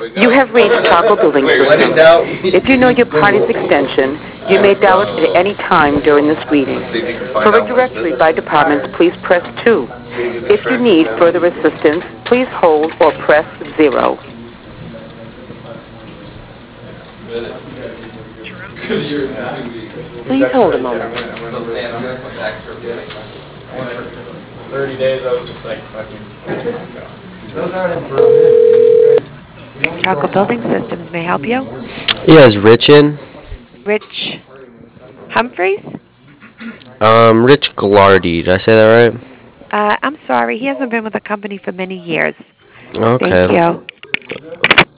You have reached Chaco Building System. If you know your party's extension, you may dial it at any time during this greeting. For a directory by department, please press 2. If you need further assistance, please hold or press 0. Please hold a moment. 30 days, I was just like, fucking. Chaco Building Systems may help you. Yes, Richin. Rich Humphreys? Rich Glardy. Did I say that right? I'm sorry, he hasn't been with the company for many years. Thank Okay. you.